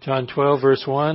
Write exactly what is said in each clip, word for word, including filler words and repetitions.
John twelve, verse one.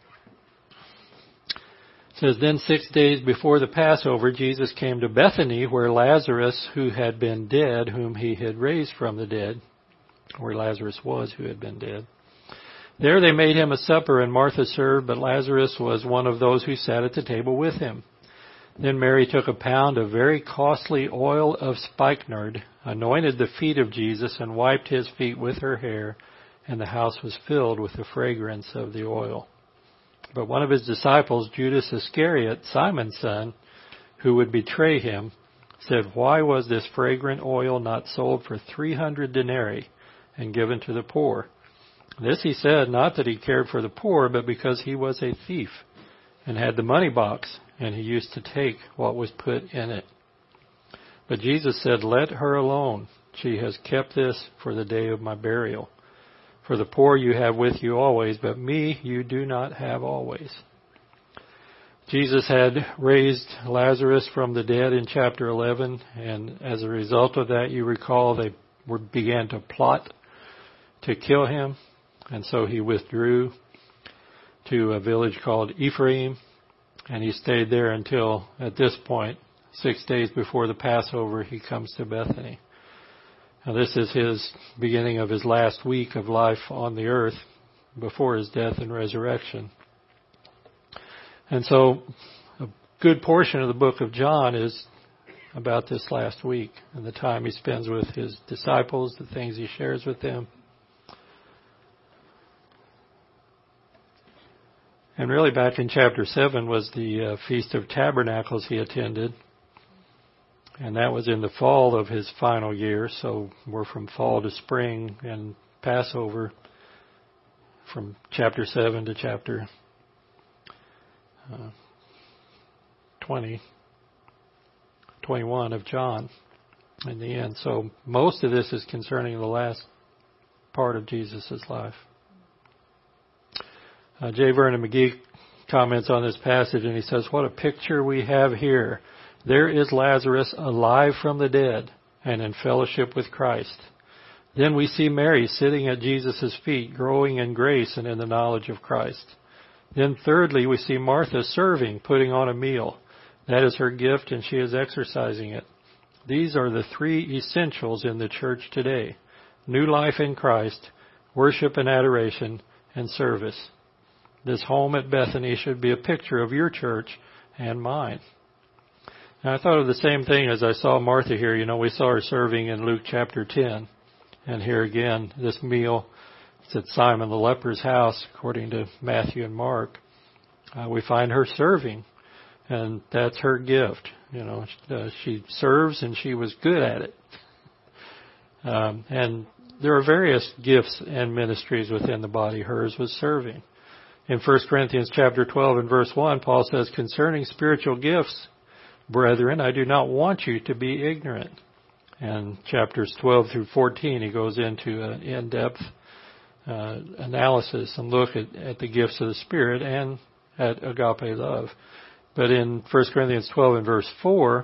It says, Then six days before the Passover, Jesus came to Bethany, where Lazarus, who had been dead, whom he had raised from the dead, where Lazarus was, who had been dead. There they made him a supper, and Martha served, but Lazarus was one of those who sat at the table with him. Then Mary took a pound of very costly oil of spikenard, anointed the feet of Jesus, and wiped his feet with her hair, and the house was filled with the fragrance of the oil. But one of his disciples, Judas Iscariot, Simon's son, who would betray him, said, Why was this fragrant oil not sold for three hundred denarii and given to the poor? This he said, not that he cared for the poor, but because he was a thief and had the money box, and he used to take what was put in it. But Jesus said, Let her alone. She has kept this for the day of my burial. For the poor you have with you always, but me you do not have always. Jesus had raised Lazarus from the dead in chapter eleven, and as a result of that, you recall they were, began to plot to kill him, and so he withdrew to a village called Ephraim, and he stayed there until, at this point, six days before the Passover, he comes to Bethany. Now, this is his beginning of his last week of life on the earth before his death and resurrection. And so a good portion of the book of John is about this last week and the time he spends with his disciples, the things he shares with them. And really back in chapter seven was the uh, Feast of Tabernacles he attended. And that was in the fall of his final year, so we're from fall to spring, and Passover from chapter seven to chapter uh, twenty, twenty-one of John in the end. So most of this is concerning the last part of Jesus' life. Uh, J. Vernon McGee comments on this passage, and he says, What a picture we have here. There is Lazarus alive from the dead and in fellowship with Christ. Then we see Mary sitting at Jesus' feet, growing in grace and in the knowledge of Christ. Then thirdly, we see Martha serving, putting on a meal. That is her gift, and she is exercising it. These are the three essentials in the church today: new life in Christ, worship and adoration, and service. This home at Bethany should be a picture of your church and mine. And I thought of the same thing as I saw Martha here. You know, we saw her serving in Luke chapter ten. And here again, this meal, it's at Simon the leper's house, according to Matthew and Mark. Uh, we find her serving, and that's her gift. You know, uh, she serves, and she was good at it. Um, and there are various gifts and ministries within the body. Hers was serving. In First Corinthians chapter twelve and verse one, Paul says, Concerning spiritual gifts, brethren, I do not want you to be ignorant. And chapters twelve through fourteen, he goes into an in-depth uh, analysis and look at, at the gifts of the Spirit and at agape love. But in First Corinthians twelve and verse four,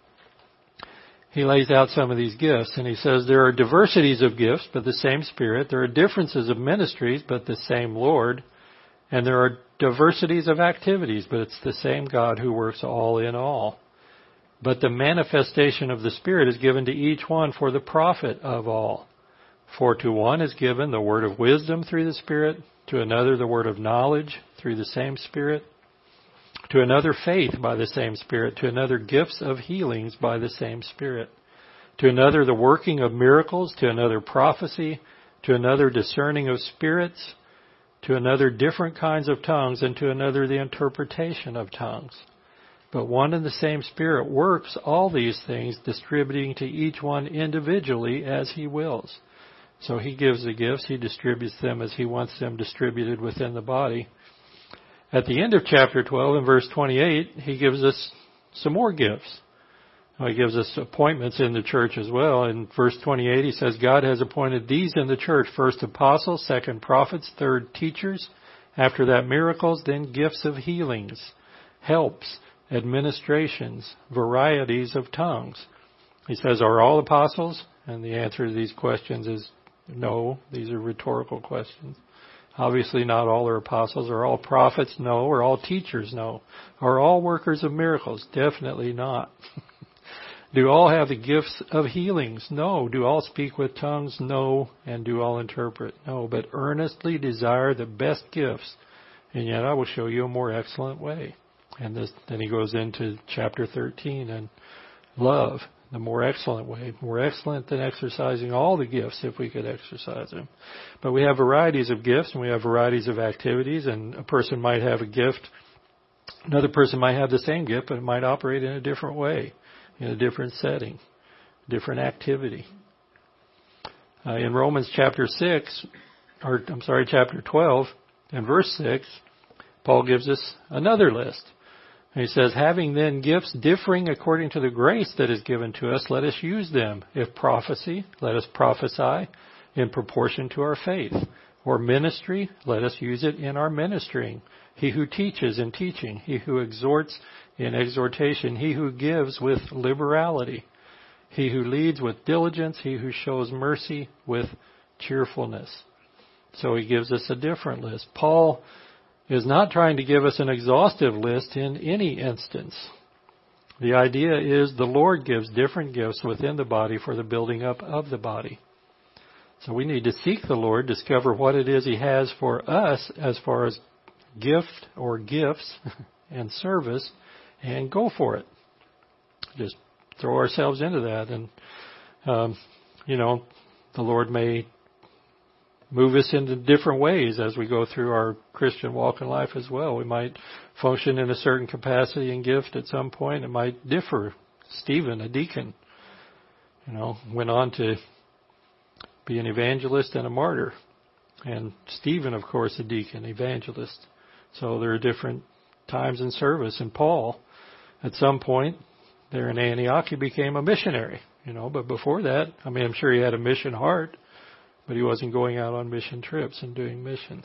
he lays out some of these gifts, and he says, There are diversities of gifts, but the same Spirit. There are differences of ministries, but the same Lord. And there are diversities of activities, but it's the same God who works all in all. But the manifestation of the Spirit is given to each one for the profit of all. For to one is given the word of wisdom through the Spirit, to another the word of knowledge through the same Spirit, to another faith by the same Spirit, to another gifts of healings by the same Spirit, to another the working of miracles, to another prophecy, to another discerning of spirits, to another different kinds of tongues, and to another the interpretation of tongues. But one and the same Spirit works all these things, distributing to each one individually as He wills. So He gives the gifts, He distributes them as He wants them distributed within the body. At the end of chapter twelve, in verse twenty-eight, He gives us some more gifts. He gives us appointments in the church as well. In verse twenty-eight, he says, God has appointed these in the church: first apostles, second prophets, third teachers, after that miracles, then gifts of healings, helps, administrations, varieties of tongues. He says, are all apostles? And the answer to these questions is no. These are rhetorical questions. Obviously not all are apostles. Are all prophets? No. Are all teachers? No. Are all workers of miracles? Definitely not. Do all have the gifts of healings? No. Do all speak with tongues? No. And do all interpret? No. But earnestly desire the best gifts, and yet I will show you a more excellent way. And this, then he goes into chapter thirteen and love, the more excellent way, more excellent than exercising all the gifts if we could exercise them. But we have varieties of gifts and we have varieties of activities, and a person might have a gift. Another person might have the same gift, but it might operate in a different way, in a different setting, different activity. Uh, in Romans chapter six, or I'm sorry, chapter twelve and verse six, Paul gives us another list. He says, having then gifts differing according to the grace that is given to us, let us use them. If prophecy, let us prophesy in proportion to our faith. Or ministry, let us use it in our ministering. He who teaches in teaching. He who exhorts in exhortation. He who gives with liberality. He who leads with diligence. He who shows mercy with cheerfulness. So he gives us a different list. Paul is not trying to give us an exhaustive list in any instance. The idea is the Lord gives different gifts within the body for the building up of the body. So we need to seek the Lord, discover what it is He has for us as far as gift or gifts and service, and go for it. Just throw ourselves into that. And, um, you know, the Lord may move us into different ways as we go through our Christian walk in life as well. We might function in a certain capacity and gift at some point. It might differ. Stephen, a deacon, you know, went on to be an evangelist and a martyr. And Stephen, of course, a deacon, evangelist. So there are different times in service. And Paul, at some point, there in Antioch, he became a missionary, you know, but before that, I mean, I'm sure he had a mission heart, but he wasn't going out on mission trips and doing missions.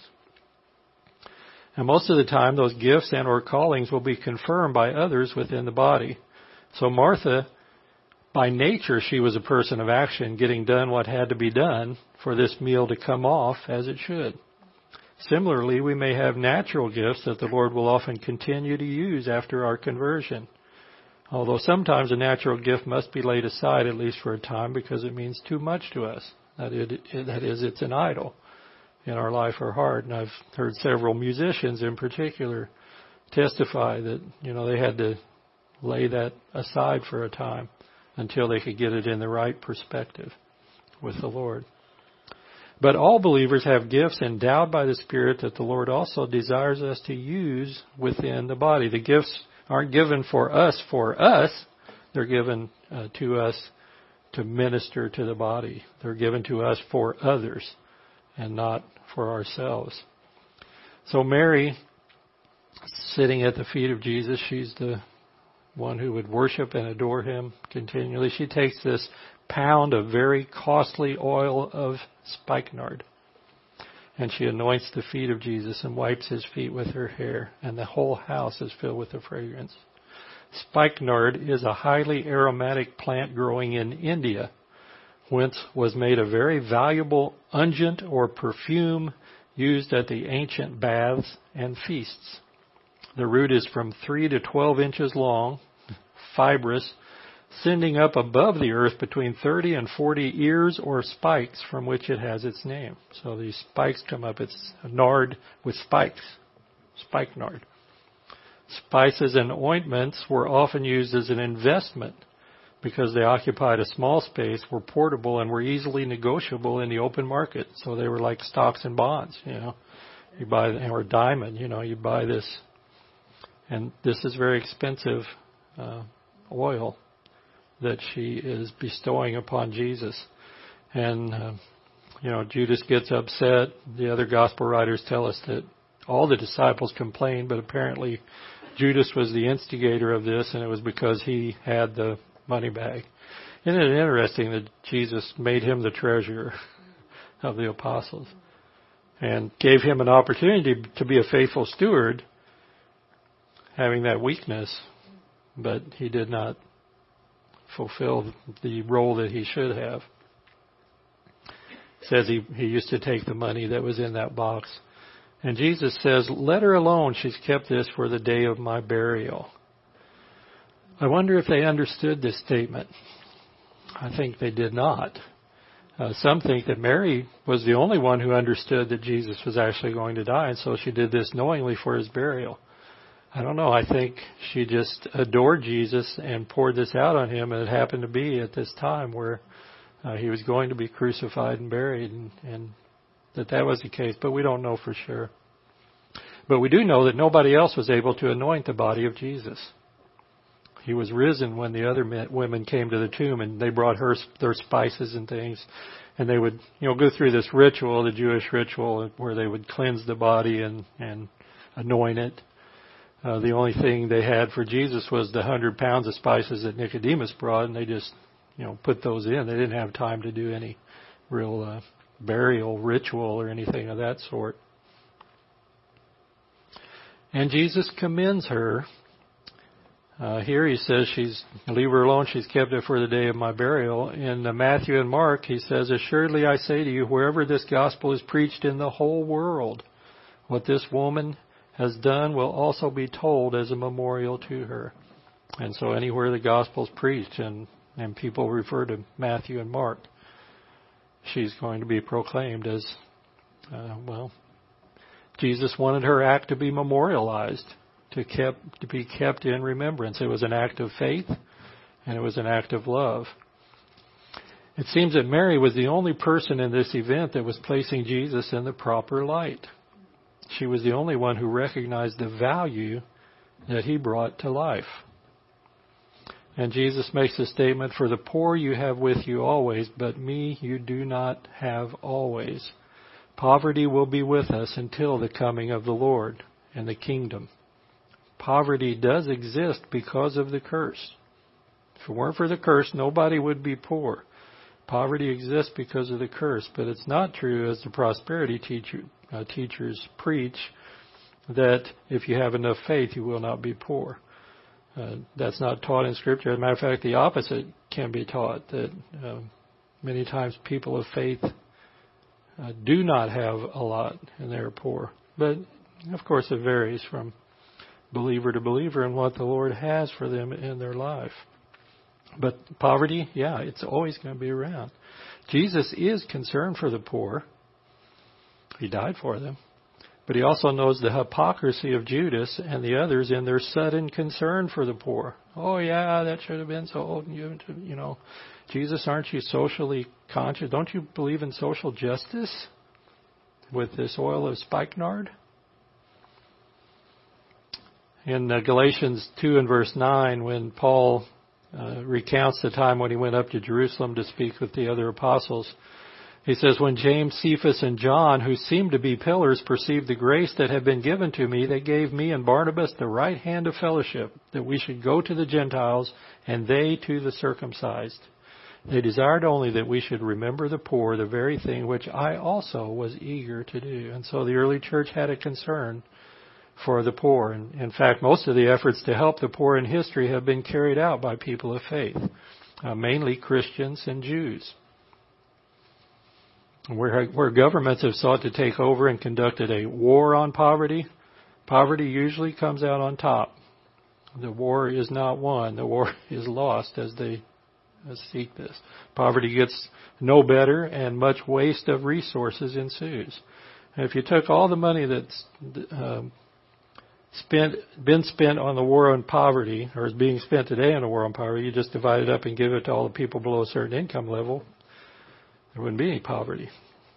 And most of the time, those gifts and or callings will be confirmed by others within the body. So Martha, by nature, she was a person of action, getting done what had to be done for this meal to come off as it should. Similarly, we may have natural gifts that the Lord will often continue to use after our conversion. Although sometimes a natural gift must be laid aside, at least for a time, because it means too much to us. That, it, that is, it's an idol in our life or heart. And I've heard several musicians in particular testify that, you know, they had to lay that aside for a time until they could get it in the right perspective with the Lord. But all believers have gifts endowed by the Spirit that the Lord also desires us to use within the body. The gifts aren't given for us for us. They're given uh, to us to minister to the body. They're given to us for others and not for ourselves. So Mary, sitting at the feet of Jesus, she's the one who would worship and adore Him continually. She takes this pound of very costly oil of spikenard, and she anoints the feet of Jesus and wipes His feet with her hair, and the whole house is filled with the fragrance. Spikenard is a highly aromatic plant growing in India, whence was made a very valuable unguent or perfume used at the ancient baths and feasts. The root is from three to twelve inches long, fibrous, sending up above the earth between thirty and forty ears or spikes, from which it has its name. So these spikes come up. It's nard with spikes, spikenard. Spices and ointments were often used as an investment because they occupied a small space, were portable, and were easily negotiable in the open market. So they were like stocks and bonds, you know. You buy, or diamond, you know, you buy this. And this is very expensive uh, oil that she is bestowing upon Jesus. And, uh, you know, Judas gets upset. The other gospel writers tell us that all the disciples complained, but apparently Judas was the instigator of this, and it was because he had the money bag. Isn't it interesting that Jesus made him the treasurer of the apostles and gave him an opportunity to be a faithful steward, having that weakness, but he did not fulfill the role that he should have. It says he, he used to take the money that was in that box And Jesus says, let her alone. She's kept this for the day of my burial. I wonder if they understood this statement. I think they did not. Uh, some think that Mary was the only one who understood that Jesus was actually going to die, and so she did this knowingly for his burial. I don't know. I think she just adored Jesus and poured this out on him, and it happened to be at this time where uh, he was going to be crucified and buried, and, and that that was the case, but we don't know for sure. But we do know that nobody else was able to anoint the body of Jesus. He was risen when the other men, women came to the tomb, and they brought her their spices and things, and they would, you know, go through this ritual, the Jewish ritual, where they would cleanse the body and, and anoint it. Uh, the only thing they had for Jesus was the hundred pounds of spices that Nicodemus brought, and they just, you know, put those in. They didn't have time to do any real uh, burial ritual or anything of that sort. And Jesus commends her. Uh, here he says, she's leave her alone, she's kept it for the day of my burial. In uh, Matthew and Mark, he says, assuredly I say to you, wherever this gospel is preached in the whole world, what this woman has done will also be told as a memorial to her. And so anywhere the gospel is preached, and, and people refer to Matthew and Mark, she's going to be proclaimed as, uh, well, Jesus wanted her act to be memorialized, to kept to be kept in remembrance. It was an act of faith, and it was an act of love. It seems that Mary was the only person in this event that was placing Jesus in the proper light. She was the only one who recognized the value that he brought to life. And Jesus makes a statement, for the poor you have with you always, but me you do not have always. Poverty will be with us until the coming of the Lord and the kingdom. Poverty does exist because of the curse. If it weren't for the curse, nobody would be poor. Poverty exists because of the curse, but it's not true, as the prosperity teacher, uh, teachers preach, that if you have enough faith, you will not be poor. Uh, that's not taught in Scripture. As a matter of fact, the opposite can be taught, that uh, many times people of faith uh, do not have a lot and they're poor. But, of course, it varies from believer to believer and what the Lord has for them in their life. But poverty, yeah, it's always going to be around. Jesus is concerned for the poor. He died for them. But he also knows the hypocrisy of Judas and the others in their sudden concern for the poor. Oh, yeah, that should have been so, you, you know, Jesus, aren't you socially conscious? Don't you believe in social justice with this oil of spikenard? In uh, Galatians two and verse nine, when Paul uh, recounts the time when he went up to Jerusalem to speak with the other apostles, he says, when James, Cephas, and John, who seemed to be pillars, perceived the grace that had been given to me, they gave me and Barnabas the right hand of fellowship, that we should go to the Gentiles, and they to the circumcised. They desired only that we should remember the poor, the very thing which I also was eager to do. And so the early church had a concern for the poor. And in fact, most of the efforts to help the poor in history have been carried out by people of faith, uh, mainly Christians and Jews. Where, where governments have sought to take over and conducted a war on poverty, poverty usually comes out on top. The war is not won. The war is lost as they seek this. Poverty gets no better, and much waste of resources ensues. And if you took all the money that's um, spent, been spent on the war on poverty, or is being spent today on the war on poverty, you just divide it up and give it to all the people below a certain income level, there wouldn't be any poverty.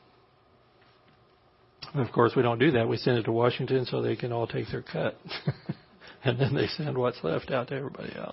And of course, we don't do that. We send it to Washington so they can all take their cut. And then they send what's left out to everybody else.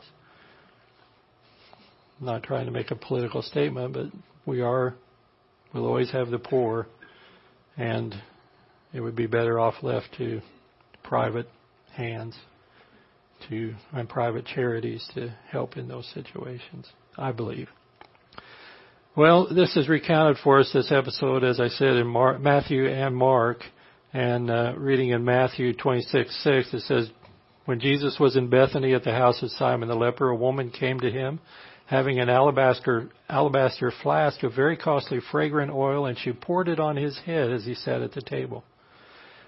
I'm not trying to make a political statement, but we are, we'll always have the poor, and it would be better off left to private hands to and private charities to help in those situations, I believe. Well, this is recounted for us, this episode, as I said, in Mar- Matthew and Mark. And uh, reading in Matthew twenty-six six, it says, when Jesus was in Bethany at the house of Simon the leper, a woman came to him, having an alabaster alabaster flask of very costly fragrant oil, and she poured it on his head as he sat at the table.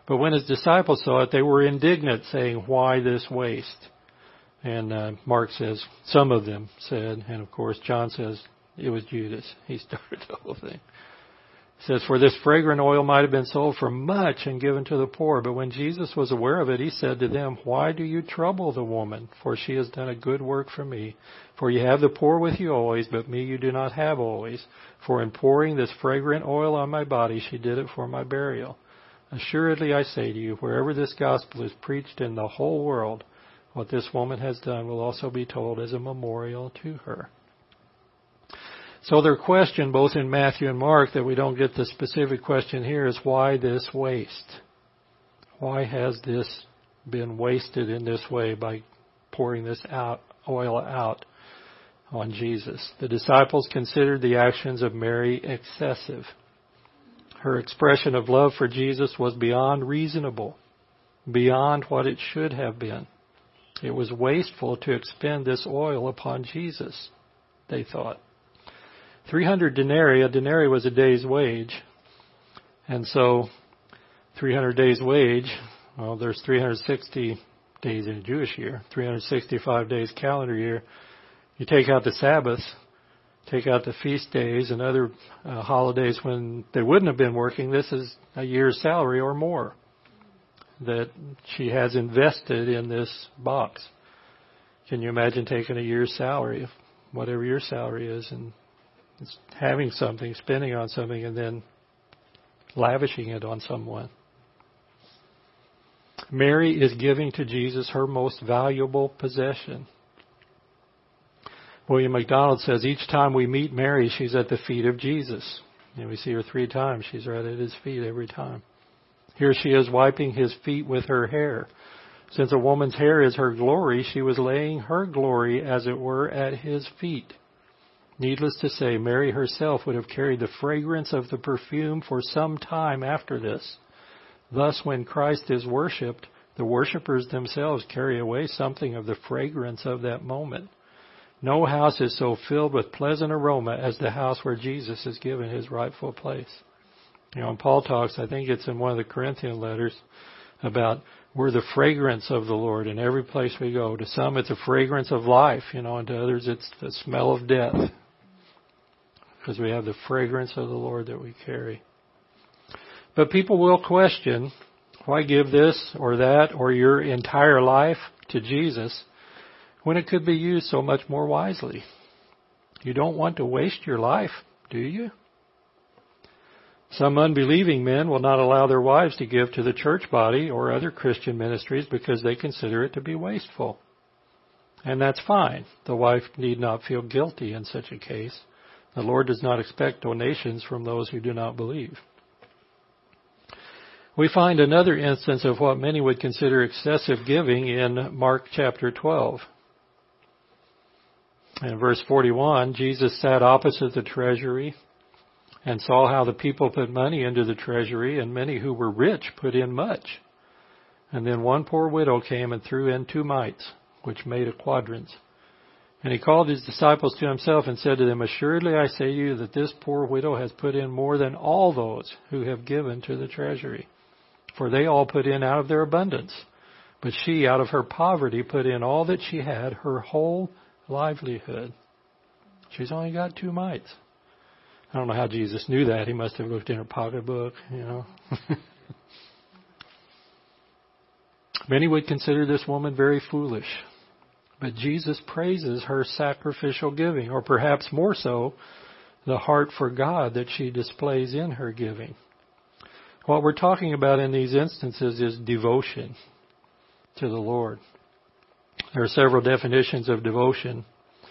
But when his disciples saw it, they were indignant, saying, "Why this waste?" And uh, Mark says, some of them said, and of course John says it was Judas. He started the whole thing. It says, "For this fragrant oil might have been sold for much and given to the poor." But when Jesus was aware of it, he said to them, "Why do you trouble the woman? For she has done a good work for me. For you have the poor with you always, but me you do not have always. For in pouring this fragrant oil on my body, she did it for my burial. Assuredly I say to you, wherever this gospel is preached in the whole world, what this woman has done will also be told as a memorial to her." So their question, both in Matthew and Mark, that we don't get the specific question here, is why this waste? Why has this been wasted in this way by pouring this out, oil out on Jesus? The disciples considered the actions of Mary excessive. Her expression of love for Jesus was beyond reasonable, beyond what it should have been. It was wasteful to expend this oil upon Jesus, they thought. three hundred denarii, a denarii was a day's wage. And so three hundred days wage, well, there's three hundred sixty days in a Jewish year, three hundred sixty-five days calendar year. You take out the Sabbath, take out the feast days and other uh, holidays when they wouldn't have been working, this is a year's salary or more that she has invested in this box. Can you imagine taking a year's salary, whatever your salary is, and having something, spending on something, and then lavishing it on someone? Mary is giving to Jesus her most valuable possession. William MacDonald says each time we meet Mary, she's at the feet of Jesus. And we see her three times. She's right at his feet every time. Here she is wiping his feet with her hair. Since a woman's hair is her glory, she was laying her glory, as it were, at his feet. Needless to say, Mary herself would have carried the fragrance of the perfume for some time after this. Thus, when Christ is worshipped, the worshippers themselves carry away something of the fragrance of that moment. No house is so filled with pleasant aroma as the house where Jesus is given his rightful place. You know, and Paul talks, I think it's in one of the Corinthian letters, about we're the fragrance of the Lord in every place we go. To some it's a fragrance of life, you know, and to others it's the smell of death. Because we have the fragrance of the Lord that we carry. But people will question, why give this or that or your entire life to Jesus when it could be used so much more wisely? You don't want to waste your life, do you? Some unbelieving men will not allow their wives to give to the church body or other Christian ministries because they consider it to be wasteful. And that's fine. The wife need not feel guilty in such a case. The Lord does not expect donations from those who do not believe. We find another instance of what many would consider excessive giving in Mark chapter twelve. In verse forty-one, Jesus sat opposite the treasury and saw how the people put money into the treasury, and many who were rich put in much. And then one poor widow came and threw in two mites, which made a quadrans. And he called his disciples to himself and said to them, "Assuredly I say to you that this poor widow has put in more than all those who have given to the treasury. For they all put in out of their abundance. But she, out of her poverty, put in all that she had, her whole livelihood." She's only got two mites. I don't know how Jesus knew that. He must have looked in her pocketbook, you know. Many would consider this woman very foolish. But Jesus praises her sacrificial giving, or perhaps more so, the heart for God that she displays in her giving. What we're talking about in these instances is devotion to the Lord. There are several definitions of devotion.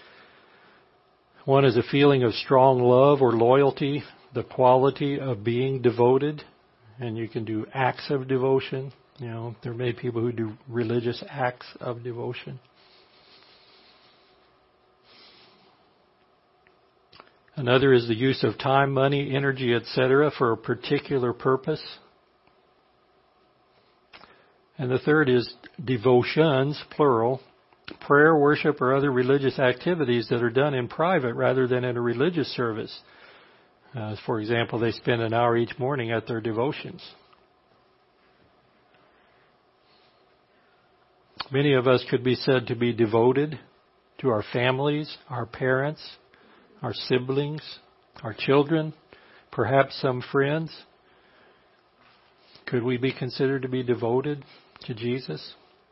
One is a feeling of strong love or loyalty, the quality of being devoted. And you can do acts of devotion. You know, there are many people who do religious acts of devotion. Another is the use of time, money, energy, et cetera for a particular purpose. And the third is devotions, plural, prayer, worship, or other religious activities that are done in private rather than in a religious service. Uh, for example, they spend an hour each morning at their devotions. Many of us could be said to be devoted to our families, our parents, our siblings, our children, perhaps some friends. Could we be considered to be devoted to Jesus?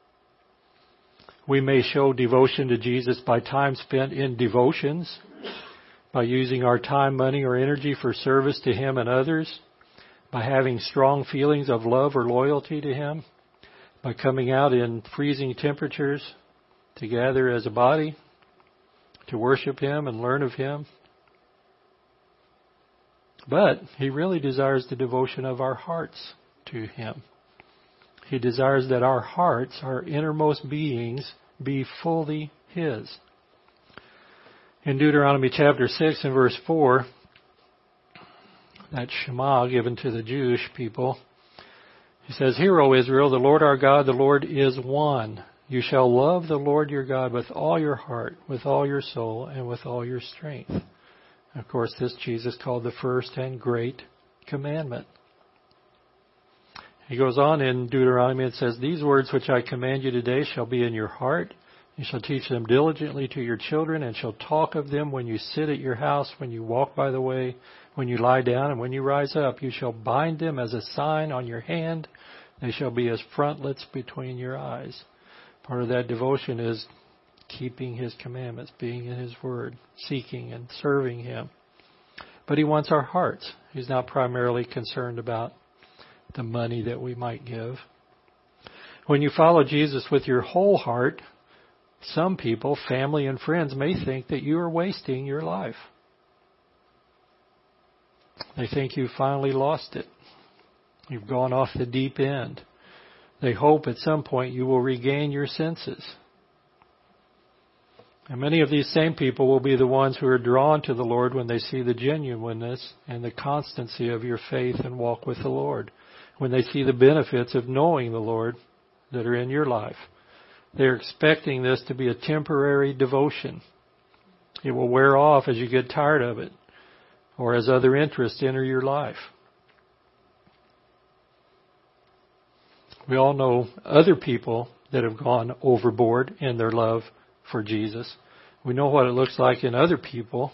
We may show devotion to Jesus by time spent in devotions, by using our time, money, or energy for service to Him and others, by having strong feelings of love or loyalty to Him, by coming out in freezing temperatures to gather as a body, to worship Him and learn of Him. But He really desires the devotion of our hearts to Him. He desires that our hearts, our innermost beings, be fully His. In Deuteronomy chapter six and verse four, that Shema given to the Jewish people, He says, "Hear, O Israel, the Lord our God, the Lord is one. You shall love the Lord your God with all your heart, with all your soul, and with all your strength." Of course, this Jesus called the first and great commandment. He goes on in Deuteronomy and says, "These words which I command you today shall be in your heart. You shall teach them diligently to your children, and shall talk of them when you sit at your house, when you walk by the way, when you lie down, and when you rise up. You shall bind them as a sign on your hand. They shall be as frontlets between your eyes." Part of that devotion is keeping His commandments, being in His Word, seeking and serving Him. But He wants our hearts. He's not primarily concerned about the money that we might give. When you follow Jesus with your whole heart, some people, family and friends, may think that you are wasting your life. They think you finally lost it. You've gone off the deep end. They hope at some point you will regain your senses. And many of these same people will be the ones who are drawn to the Lord when they see the genuineness and the constancy of your faith and walk with the Lord. When they see the benefits of knowing the Lord that are in your life. They're expecting this to be a temporary devotion. It will wear off as you get tired of it, or as other interests enter your life. We all know other people that have gone overboard in their love for Jesus. We know what it looks like in other people.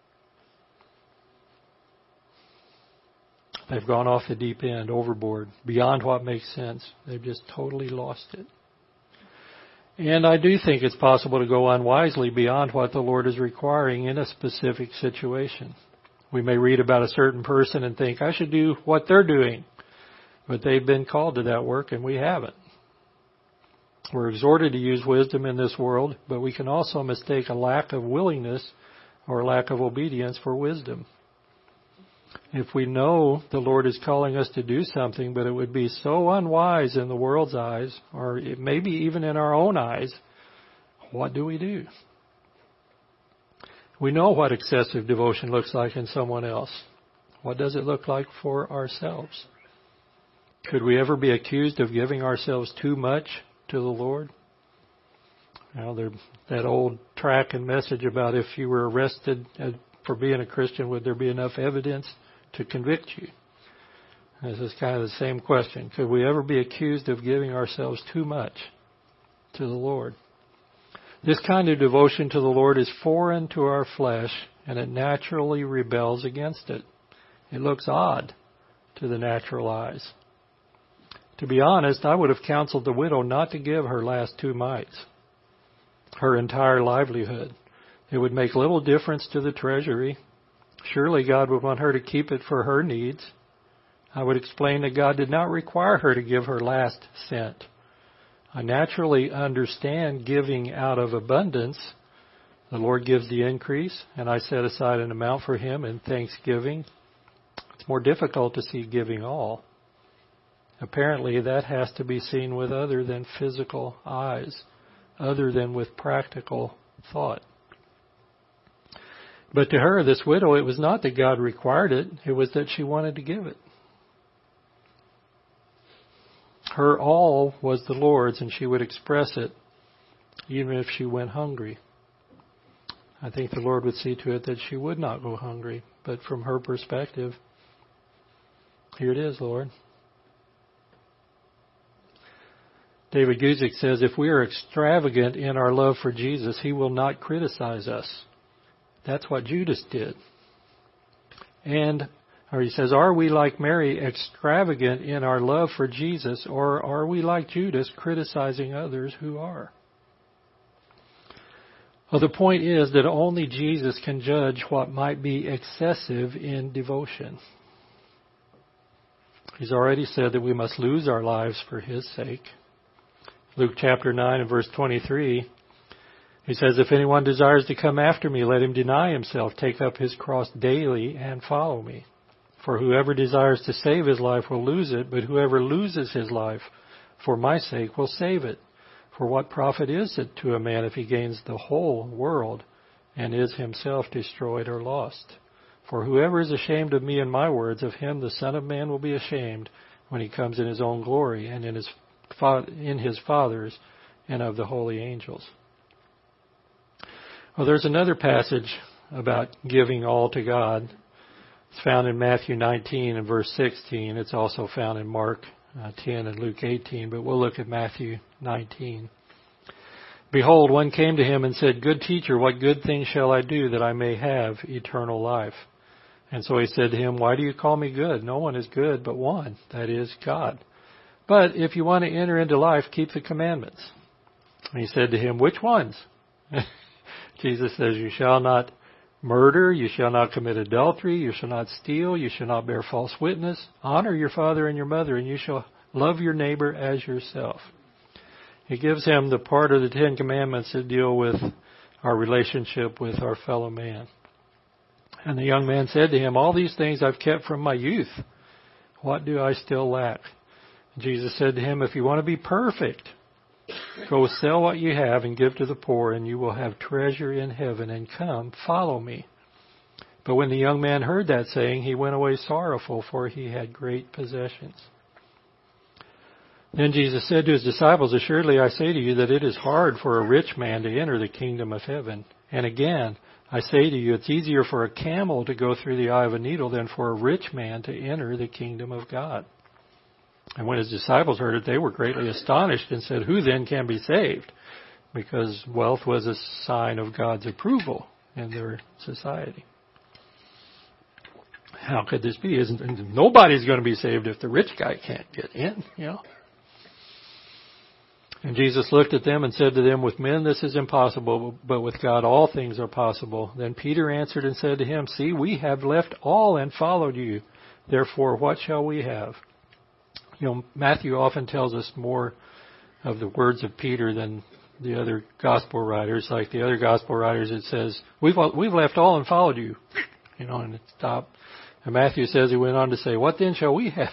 They've gone off the deep end, overboard, beyond what makes sense. They've just totally lost it. And I do think it's possible to go unwisely beyond what the Lord is requiring in a specific situation. We may read about a certain person and think, I should do what they're doing. But they've been called to that work and we haven't. We're exhorted to use wisdom in this world, but we can also mistake a lack of willingness or lack of obedience for wisdom. If we know the Lord is calling us to do something, but it would be so unwise in the world's eyes, or it maybe even in our own eyes, what do we do? We know what excessive devotion looks like in someone else. What does it look like for ourselves? Could we ever be accused of giving ourselves too much to the Lord? Well, there, that old track and message about if you were arrested for being a Christian, would there be enough evidence to convict you? This is kind of the same question. Could we ever be accused of giving ourselves too much to the Lord? This kind of devotion to the Lord is foreign to our flesh, and it naturally rebels against it. It looks odd to the natural eyes. To be honest, I would have counseled the widow not to give her last two mites, her entire livelihood. It would make little difference to the treasury. Surely God would want her to keep it for her needs. I would explain that God did not require her to give her last cent. I naturally understand giving out of abundance. The Lord gives the increase, and I set aside an amount for Him in thanksgiving. It's more difficult to see giving all. Apparently, that has to be seen with other than physical eyes, other than with practical thought. But to her, this widow, it was not that God required it. It was that she wanted to give it. Her all was the Lord's, and she would express it even if she went hungry. I think the Lord would see to it that she would not go hungry. But from her perspective, here it is, Lord. David Guzik says, if we are extravagant in our love for Jesus, he will not criticize us. That's what Judas did. And, or he says, are we like Mary, extravagant in our love for Jesus, or are we like Judas, criticizing others who are? Well, the point is that only Jesus can judge what might be excessive in devotion. He's already said that we must lose our lives for His sake. Luke chapter nine and verse twenty-three, he says, if anyone desires to come after me, let him deny himself, take up his cross daily, and follow me. For whoever desires to save his life will lose it, but whoever loses his life for my sake will save it. For what profit is it to a man if he gains the whole world and is himself destroyed or lost? For whoever is ashamed of me and my words, of him the Son of Man will be ashamed when he comes in his own glory and in his in his Father's and of the holy angels. Well, there's another passage about giving all to God. It's found in Matthew nineteen and verse sixteen. It's also found in Mark uh, ten and Luke eighteen, but we'll look at Matthew nineteen. Behold, one came to him and said, Good teacher, what good thing shall I do that I may have eternal life? And so he said to him, Why do you call me good? No one is good but one, that is God. But if you want to enter into life, keep the commandments. And he said to him, Which ones? Jesus says, You shall not murder, you shall not commit adultery, you shall not steal, you shall not bear false witness, honor your father and your mother, and you shall love your neighbor as yourself. He gives him the part of the Ten Commandments that deal with our relationship with our fellow man. And the young man said to him, All these things I've kept from my youth. What do I still lack? Jesus said to him, If you want to be perfect, go sell what you have and give to the poor, and you will have treasure in heaven, and come, follow me. But when the young man heard that saying, he went away sorrowful, for he had great possessions. Then Jesus said to his disciples, Assuredly I say to you that it is hard for a rich man to enter the kingdom of heaven. And again, I say to you, it's easier for a camel to go through the eye of a needle than for a rich man to enter the kingdom of God. And when his disciples heard it, they were greatly astonished and said, Who then can be saved? Because wealth was a sign of God's approval in their society. How could this be? Isn't nobody's going to be saved if the rich guy can't get in, you know? And Jesus looked at them and said to them, With men this is impossible, but with God all things are possible. Then Peter answered and said to him, See, we have left all and followed you. Therefore, what shall we have? You know, Matthew often tells us more of the words of Peter than the other gospel writers. Like the other gospel writers, it says, we've we've left all and followed you. You know, and it stopped. And Matthew says, he went on to say, What then shall we have?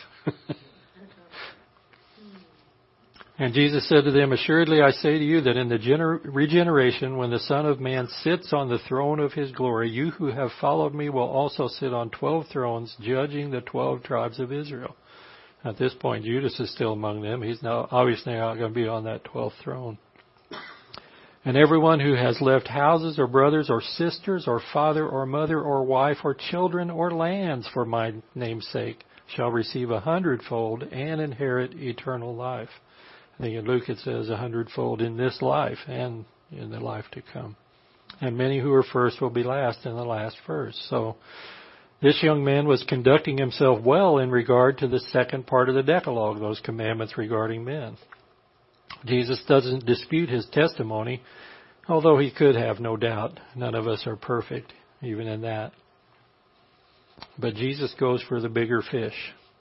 And Jesus said to them, Assuredly I say to you that in the gener- regeneration, when the Son of Man sits on the throne of his glory, you who have followed me will also sit on twelve thrones, judging the twelve tribes of Israel. At this point, Judas is still among them. He's now obviously not going to be on that twelfth throne. And everyone who has left houses or brothers or sisters or father or mother or wife or children or lands for my name's sake shall receive a hundredfold and inherit eternal life. I think in Luke it says a hundredfold in this life and in the life to come. And many who are first will be last and the last first. So this young man was conducting himself well in regard to the second part of the Decalogue, those commandments regarding men. Jesus doesn't dispute his testimony, although he could have, no doubt. None of us are perfect, even in that. But Jesus goes for the bigger fish.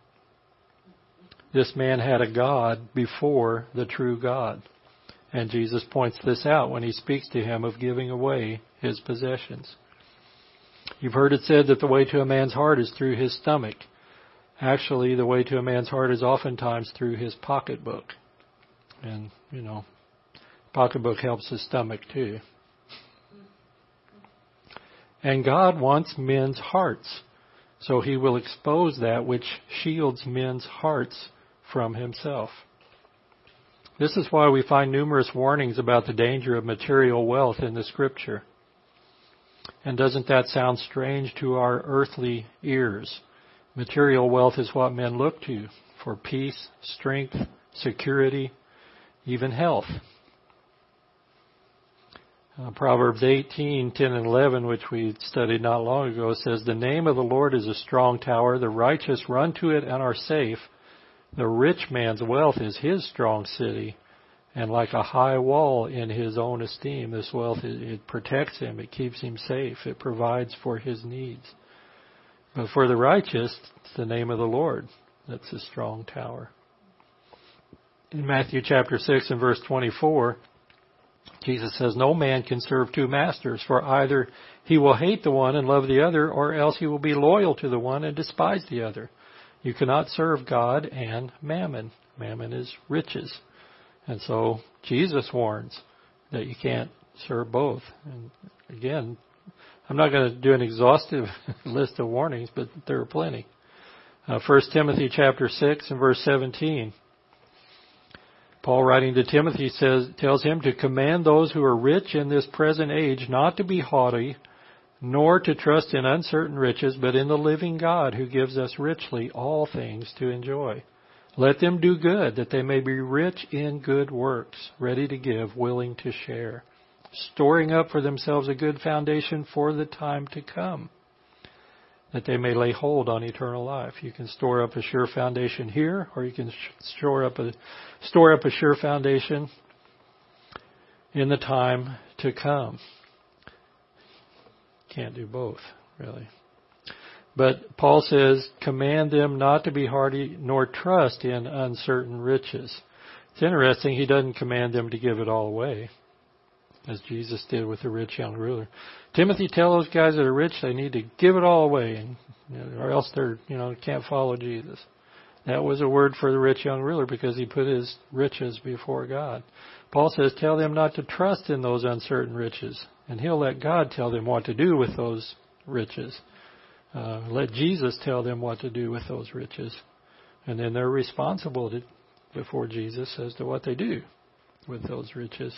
This man had a God before the true God. And Jesus points this out when he speaks to him of giving away his possessions. You've heard it said that the way to a man's heart is through his stomach. Actually, the way to a man's heart is oftentimes through his pocketbook. And, you know, pocketbook helps his stomach too. And God wants men's hearts. So he will expose that which shields men's hearts from himself. This is why we find numerous warnings about the danger of material wealth in the Scripture. And doesn't that sound strange to our earthly ears? Material wealth is what men look to for peace, strength, security, even health. Uh, Proverbs eighteen, ten and eleven, which we studied not long ago, says, "The name of the Lord is a strong tower. The righteous run to it and are safe. The rich man's wealth is his strong city, and like a high wall in his own esteem." This wealth, it, it protects him. It keeps him safe. It provides for his needs. But for the righteous, it's the name of the Lord. That's a strong tower. In Matthew chapter six and verse twenty-four, Jesus says, "No man can serve two masters, for either he will hate the one and love the other, or else he will be loyal to the one and despise the other. You cannot serve God and mammon." Mammon is riches. And so Jesus warns that you can't serve both. And again, I'm not going to do an exhaustive list of warnings, but there are plenty. Uh, First Timothy chapter six and verse seventeen. Paul, writing to Timothy, says, tells him to command those who are rich in this present age not to be haughty, nor to trust in uncertain riches, but in the living God who gives us richly all things to enjoy. Let them do good, that they may be rich in good works, ready to give, willing to share, storing up for themselves a good foundation for the time to come, that they may lay hold on eternal life. You can store up a sure foundation here, or you can store up a store up a sure foundation in the time to come. Can't do both, really. But Paul says, "Command them not to be hardy, nor trust in uncertain riches." It's interesting, he doesn't command them to give it all away, as Jesus did with the rich young ruler. Timothy, tell those guys that are rich they need to give it all away, and, you know, or else they're, you know, can't follow Jesus. That was a word for the rich young ruler because he put his riches before God. Paul says, tell them not to trust in those uncertain riches, and he'll let God tell them what to do with those riches. Uh, let Jesus tell them what to do with those riches, and then they're responsible to, before Jesus as to what they do with those riches.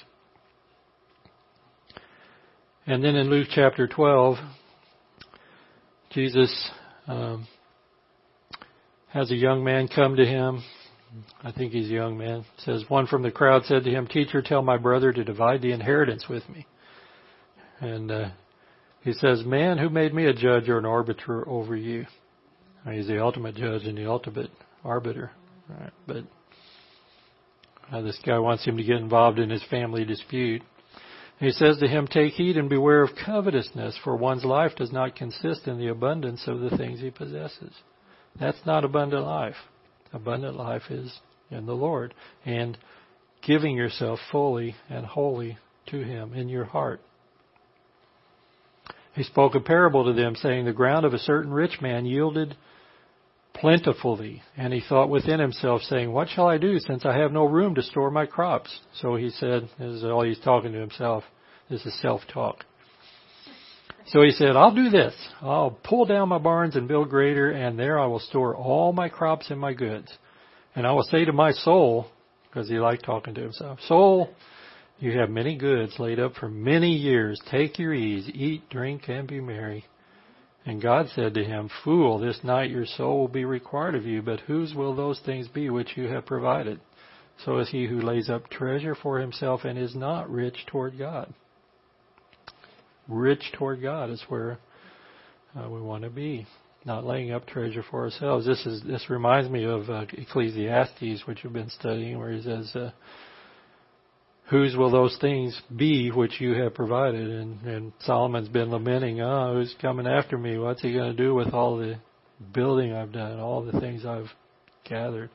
And then in Luke chapter twelve, Jesus um, has a young man come to him. I think he's a young man. It says, one from the crowd said to him, "Teacher, tell my brother to divide the inheritance with me." And uh, he says, "Man, who made me a judge or an arbiter over you?" Now, he's the ultimate judge and the ultimate arbiter. Right? But uh, this guy wants him to get involved in his family dispute. He says to him, "Take heed and beware of covetousness, for one's life does not consist in the abundance of the things he possesses." That's not abundant life. Abundant life is in the Lord and giving yourself fully and wholly to Him in your heart. He spoke a parable to them, saying, "The ground of a certain rich man yielded plentifully. And he thought within himself, saying, What shall I do, since I have no room to store my crops?" So he said, this is all he's talking to himself. This is self-talk. So he said, "I'll do this. I'll pull down my barns and build greater, and there I will store all my crops and my goods. And I will say to my soul," because he liked talking to himself, "Soul, you have many goods laid up for many years. Take your ease, eat, drink, and be merry." And God said to him, "Fool, this night your soul will be required of you, but whose will those things be which you have provided? So is he who lays up treasure for himself and is not rich toward God." Rich toward God is where uh, we want to be, not laying up treasure for ourselves. This is this reminds me of uh, Ecclesiastes, which we've been studying, where he says, uh, "Whose will those things be which you have provided?" And, and Solomon's been lamenting, "Oh, who's coming after me? What's he going to do with all the building I've done, all the things I've gathered?"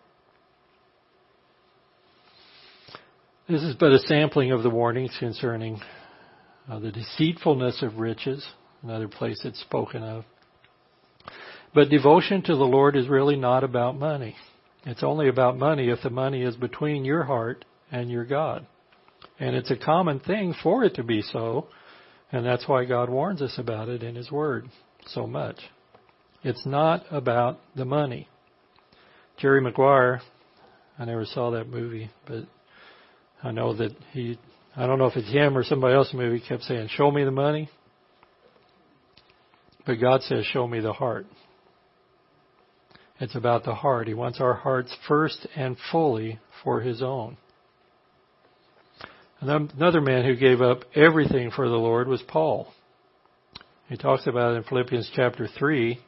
This is but a sampling of the warnings concerning uh, the deceitfulness of riches, another place it's spoken of. But devotion to the Lord is really not about money. It's only about money if the money is between your heart and your God. And it's a common thing for it to be so, and that's why God warns us about it in His Word so much. It's not about the money. Jerry Maguire, I never saw that movie, but I know that he, I don't know if it's him or somebody else in the movie, kept saying, "Show me the money." But God says, "Show me the heart." It's about the heart. He wants our hearts first and fully for His own. Another man who gave up everything for the Lord was Paul. He talks about it in Philippians chapter three.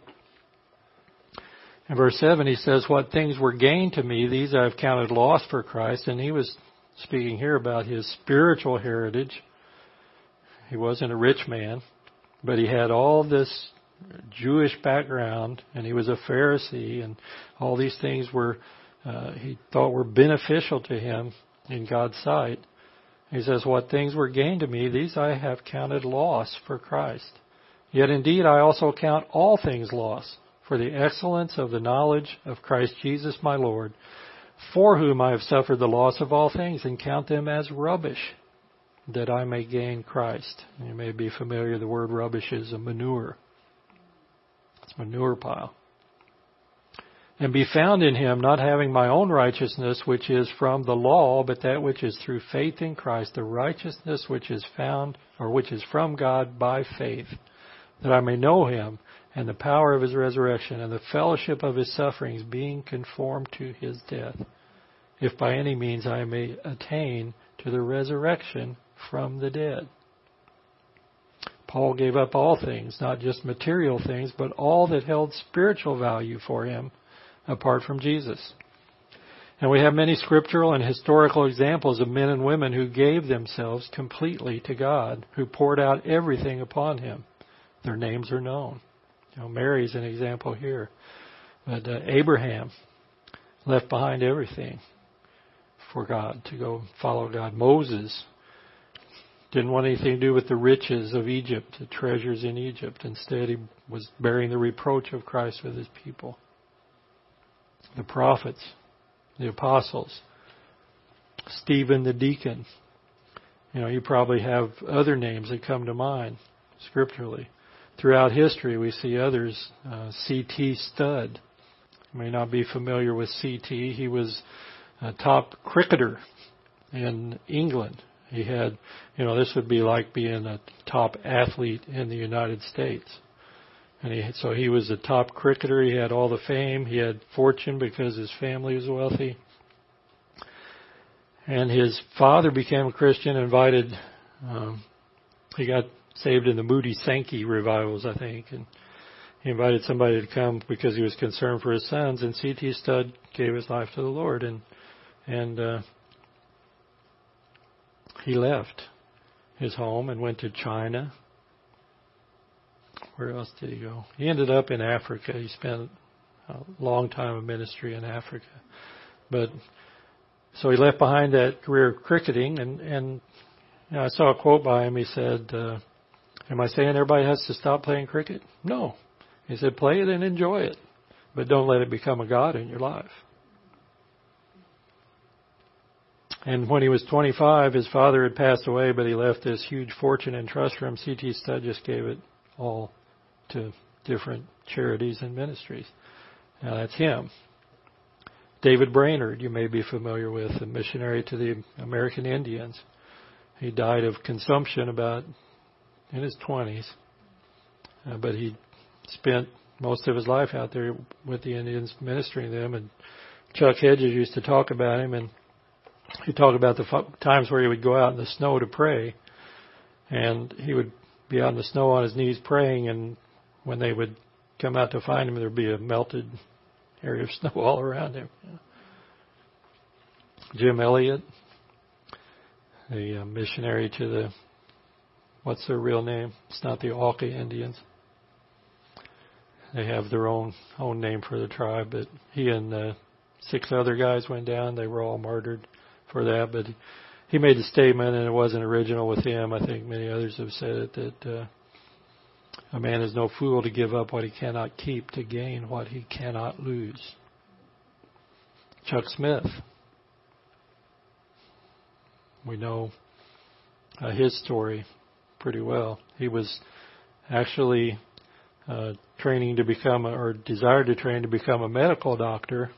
In verse seven, he says, "What things were gained to me, these I have counted loss for Christ." And he was speaking here about his spiritual heritage. He wasn't a rich man, but he had all this Jewish background, and he was a Pharisee, and all these things were, uh, he thought were beneficial to him in God's sight. He says, "What things were gained to me, these I have counted loss for Christ. Yet indeed I also count all things loss for the excellence of the knowledge of Christ Jesus my Lord, for whom I have suffered the loss of all things, and count them as rubbish, that I may gain Christ." You may be familiar, the word rubbish is a manure. It's a manure pile. "And be found in him, not having my own righteousness, which is from the law, but that which is through faith in Christ, the righteousness which is found, or which is from God by faith, that I may know him, and the power of his resurrection, and the fellowship of his sufferings, being conformed to his death, if by any means I may attain to the resurrection from the dead." Paul gave up all things, not just material things, but all that held spiritual value for him apart from Jesus. And we have many scriptural and historical examples of men and women who gave themselves completely to God, who poured out everything upon him. Their names are known. You know, Mary's an example here. But uh, Abraham left behind everything for God, to go follow God. Moses didn't want anything to do with the riches of Egypt, the treasures in Egypt. Instead, he was bearing the reproach of Christ with his people. The prophets, the apostles, Stephen the deacon. You know, you probably have other names that come to mind scripturally. Throughout history, we see others. Uh, C T Studd. You may not be familiar with C T. He was a top cricketer in England. He had, you know, this would be like being a top athlete in the United States. And he, so he was a top cricketer. He had all the fame. He had fortune because his family was wealthy. And his father became a Christian, invited, um, he got saved in the Moody Sankey revivals, I think. And he invited somebody to come because he was concerned for his sons. And C T Studd gave his life to the Lord. And, and, uh, he left his home and went to China. Where else did he go? He ended up in Africa. He spent a long time of ministry in Africa. But so he left behind that career of cricketing, and, and you know, I saw a quote by him. He said, uh, "Am I saying everybody has to stop playing cricket? No." He said, "Play it and enjoy it, but don't let it become a god in your life." And when he was twenty-five, his father had passed away, but he left this huge fortune in trust for him. C T Studd just gave it all to different charities and ministries. Now that's him. David Brainerd, you may be familiar with, a missionary to the American Indians. He died of consumption about in his twenties, uh, but he spent most of his life out there with the Indians, ministering to them. And Chuck Hedges used to talk about him, and he talked about the f- times where he would go out in the snow to pray, and he would be out in the snow on his knees praying, and when they would come out to find him, there'd be a melted area of snow all around him. Jim Elliot, the uh, missionary to the, what's their real name? It's not the Auca Indians. They have their own own name for the tribe, but he and uh, six other guys went down. They were all martyred for that, but he made the statement, and it wasn't original with him. I think many others have said it, that uh, a man is no fool to give up what he cannot keep to gain what he cannot lose. Chuck Smith. We know uh, his story pretty well. He was actually uh, training to become, a, or desired to train to become a medical doctor.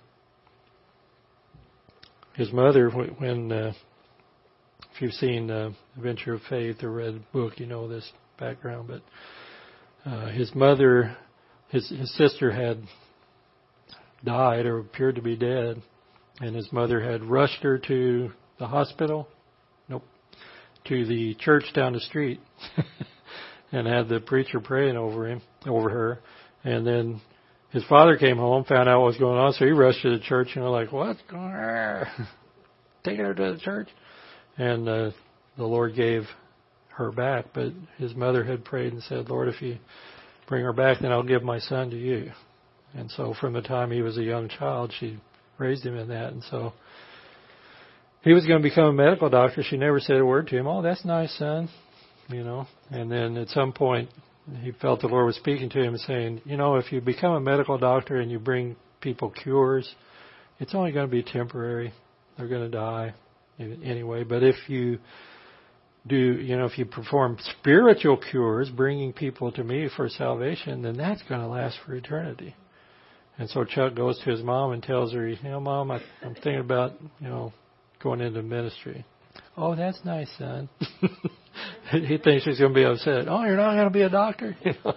His mother, when, uh, if you've seen uh, Adventure of Faith or read the book, you know this background, but uh, his mother, his, his sister had died or appeared to be dead, and his mother had rushed her to the hospital. Nope. to the church down the street and had the preacher praying over him, over her. And then his father came home, found out what was going on, so he rushed to the church, you know, like, what's going on? Taking her to the church. And uh, the Lord gave her back, but his mother had prayed and said, Lord, if you bring her back, then I'll give my son to you. And so from the time he was a young child, she raised him in that. And so he was going to become a medical doctor. She never said a word to him. Oh, that's nice, son. You know, and then at some point he felt the Lord was speaking to him and saying, you know, if you become a medical doctor and you bring people cures, it's only going to be temporary. They're going to die anyway. But if you do, you know, if you perform spiritual cures, bringing people to me for salvation, then that's going to last for eternity. And so Chuck goes to his mom and tells her, you know, Mom, I, I'm thinking about, you know, going into ministry. Oh, that's nice, son. He thinks she's going to be upset. Oh, you're not going to be a doctor?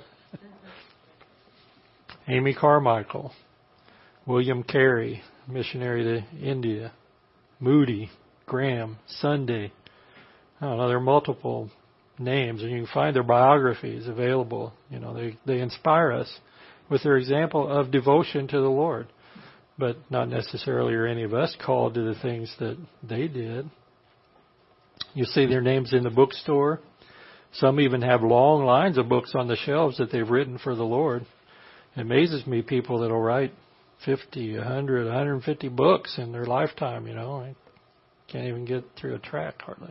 Amy Carmichael, William Carey, missionary to India, Moody, Graham, Sunday. I don't know, there are multiple names, and you can find their biographies available. You know, they, they inspire us with their example of devotion to the Lord, but not necessarily are any of us called to the things that they did. You see their names in the bookstore. Some even have long lines of books on the shelves that they've written for the Lord. It amazes me, people that will write fifty, one hundred, one hundred fifty books in their lifetime, you know. I can't even get through a tract hardly.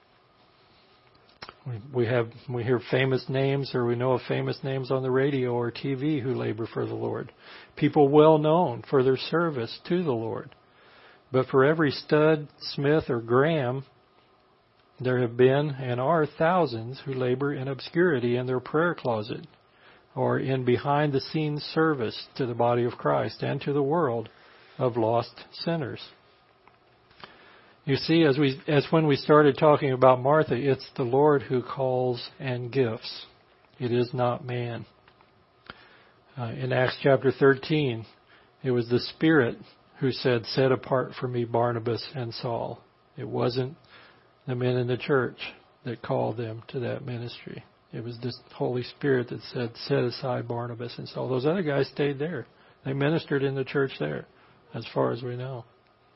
We, we have we hear famous names, or we know of famous names on the radio or T V who labor for the Lord. People well known for their service to the Lord. But for every Stud, Smith, or Graham, there have been and are thousands who labor in obscurity in their prayer closet or in behind-the-scenes service to the body of Christ and to the world of lost sinners. You see, as we as when we started talking about Martha, it's the Lord who calls and gifts. It is not man. Uh, in Acts chapter thirteen, it was the Spirit who said, set apart for me Barnabas and Saul. It wasn't the men in the church that called them to that ministry. It was this Holy Spirit that said, set aside Barnabas and Saul. Those other guys stayed there. They ministered in the church there, as far as we know.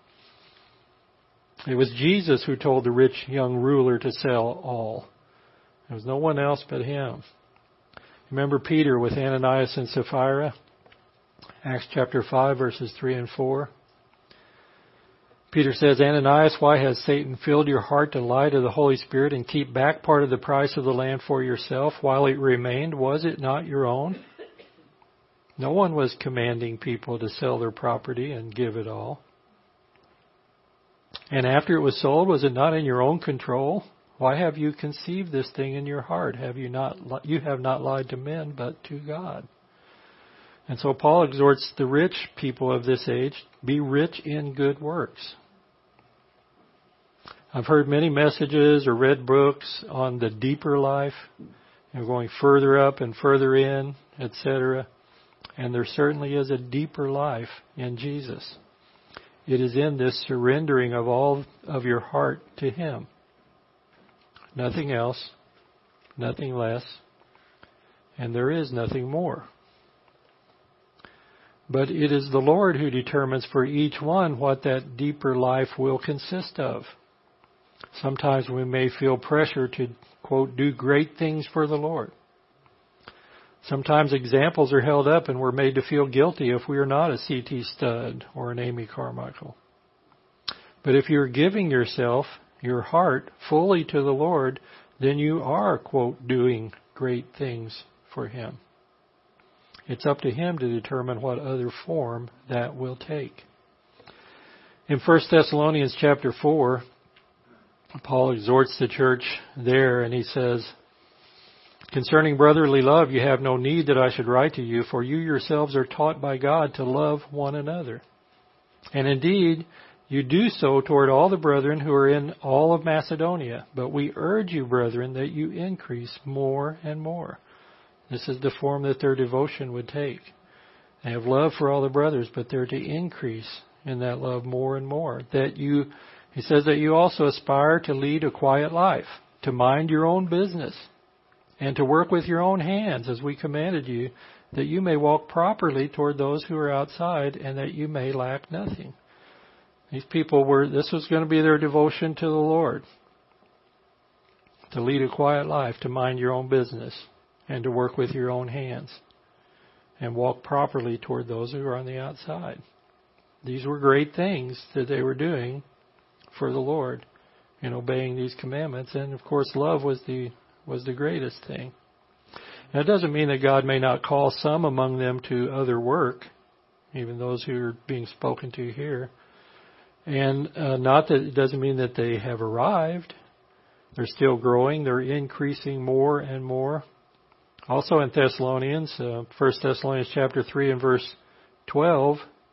It was Jesus who told the rich young ruler to sell all. There was no one else but him. Remember Peter with Ananias and Sapphira? Acts chapter five, verses three and four. Peter says, Ananias, why has Satan filled your heart to lie to the Holy Spirit and keep back part of the price of the land for yourself while it remained? Was it not your own? No one was commanding people to sell their property and give it all. And after it was sold, was it not in your own control? Why have you conceived this thing in your heart? Have you not, you have not lied to men, but to God. And so Paul exhorts the rich people of this age, be rich in good works. I've heard many messages or read books on the deeper life, you know, going further up and further in, et cetera. And there certainly is a deeper life in Jesus. It is in this surrendering of all of your heart to Him. Nothing else, nothing less, and there is nothing more. But it is the Lord who determines for each one what that deeper life will consist of. Sometimes we may feel pressure to, quote, do great things for the Lord. Sometimes examples are held up and we're made to feel guilty if we are not a C T Studd or an Amy Carmichael. But if you're giving yourself, your heart, fully to the Lord, then you are, quote, doing great things for Him. It's up to Him to determine what other form that will take. In First Thessalonians chapter four, Paul exhorts the church there, and he says, concerning brotherly love, you have no need that I should write to you, for you yourselves are taught by God to love one another. And indeed, you do so toward all the brethren who are in all of Macedonia. But we urge you, brethren, that you increase more and more. This is the form that their devotion would take. They have love for all the brothers, but they're to increase in that love more and more. That you, he says that you also aspire to lead a quiet life. to mind your own business and to work with your own hands as we commanded you, that you may walk properly toward those who are outside and that you may lack nothing. These people were, this was going to be their devotion to the Lord. To lead a quiet life, to mind your own business, and to work with your own hands, and walk properly toward those who are on the outside. These were great things that they were doing for the Lord in obeying these commandments. And of course, love was the was the greatest thing. Now, it doesn't mean that God may not call some among them to other work, even those who are being spoken to here. And uh, not that it doesn't mean that they have arrived. They're still growing. They're increasing more and more. Also in Thessalonians, uh, First Thessalonians chapter three and verse twelve,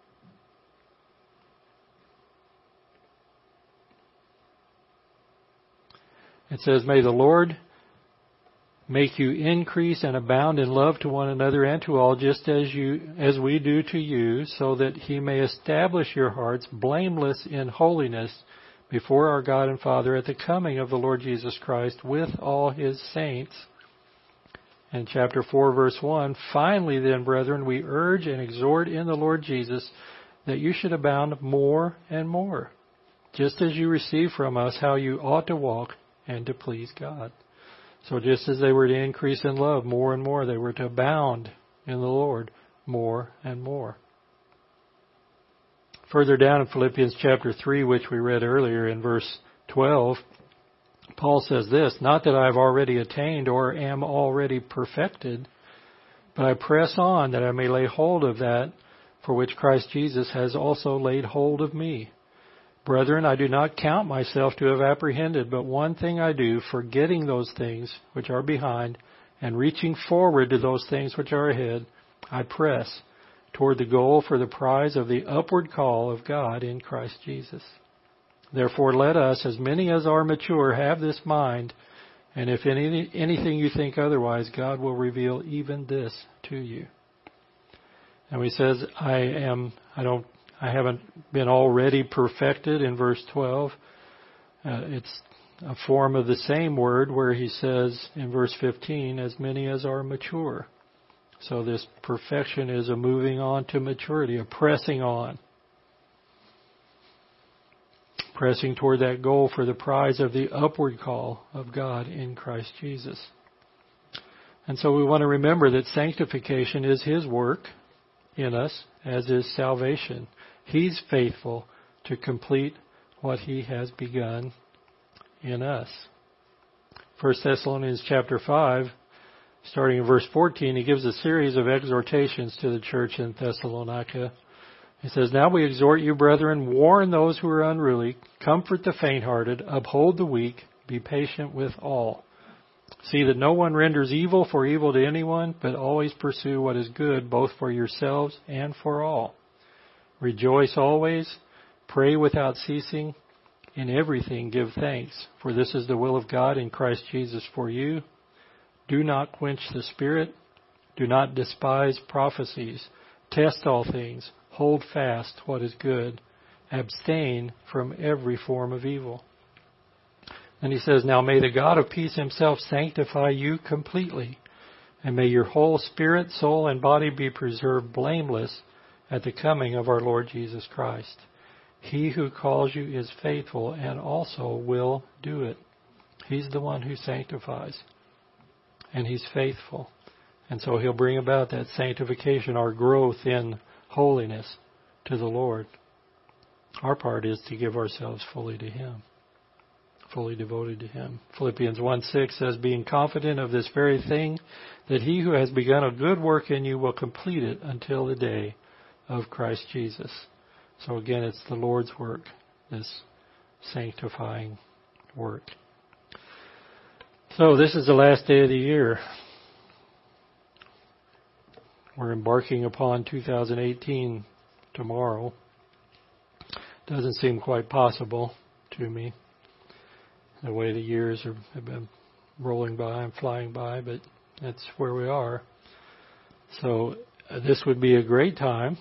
it says, "May the Lord make you increase and abound in love to one another and to all, just as you as we do to you, so that He may establish your hearts blameless in holiness before our God and Father at the coming of the Lord Jesus Christ with all His saints." And chapter four, verse one, "Finally then, brethren, we urge and exhort in the Lord Jesus that you should abound more and more, just as you receive from us how you ought to walk and to please God." So just as they were to increase in love more and more, they were to abound in the Lord more and more. Further down in Philippians chapter three, which we read earlier in verse twelve, Paul says this, "Not that I have already attained or am already perfected, but I press on that I may lay hold of that for which Christ Jesus has also laid hold of me. Brethren, I do not count myself to have apprehended, but one thing I do, forgetting those things which are behind and reaching forward to those things which are ahead, I press toward the goal for the prize of the upward call of God in Christ Jesus. Therefore let us, as many as are mature, have this mind, and if any, anything you think otherwise, God will reveal even this to you." And he says, I am, I don't, I haven't been already perfected in verse twelve. Uh, it's a form of the same word where he says in verse fifteen, "As many as are mature." So this perfection is a moving on to maturity, a pressing on. Pressing toward that goal for the prize of the upward call of God in Christ Jesus. And so we want to remember that sanctification is His work in us, as is salvation. He's faithful to complete what He has begun in us. First Thessalonians chapter five, starting in verse fourteen, he gives a series of exhortations to the church in Thessalonica. He says, "Now we exhort you, brethren, warn those who are unruly, comfort the faint-hearted, uphold the weak, be patient with all. See that no one renders evil for evil to anyone, but always pursue what is good, both for yourselves and for all. Rejoice always, pray without ceasing, in everything give thanks, for this is the will of God in Christ Jesus for you. Do not quench the Spirit, do not despise prophecies, test all things, hold fast what is good, abstain from every form of evil." And he says, "Now may the God of peace Himself sanctify you completely, and may your whole spirit, soul, and body be preserved blameless at the coming of our Lord Jesus Christ. He who calls you is faithful and also will do it." He's the one who sanctifies, and He's faithful. And so He'll bring about that sanctification, our growth in holiness to the Lord. Our part is to give ourselves fully to Him, fully devoted to Him. Philippians one six says, "Being confident of this very thing, that He who has begun a good work in you will complete it until the day of Christ Jesus." So again, it's the Lord's work, this sanctifying work. So this is the last day of the year. We're embarking upon two thousand eighteen tomorrow. Doesn't seem quite possible to me, the way the years are, have been rolling by and flying by, but that's where we are. So uh, this would be a great time,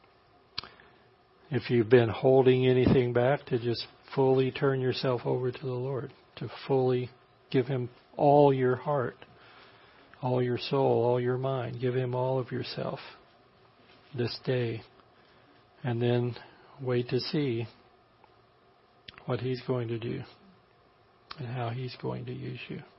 if you've been holding anything back, to just fully turn yourself over to the Lord, to fully Give Him all your heart, all your soul, all your mind. Give Him all of yourself this day. And then wait to see what He's going to do and how He's going to use you.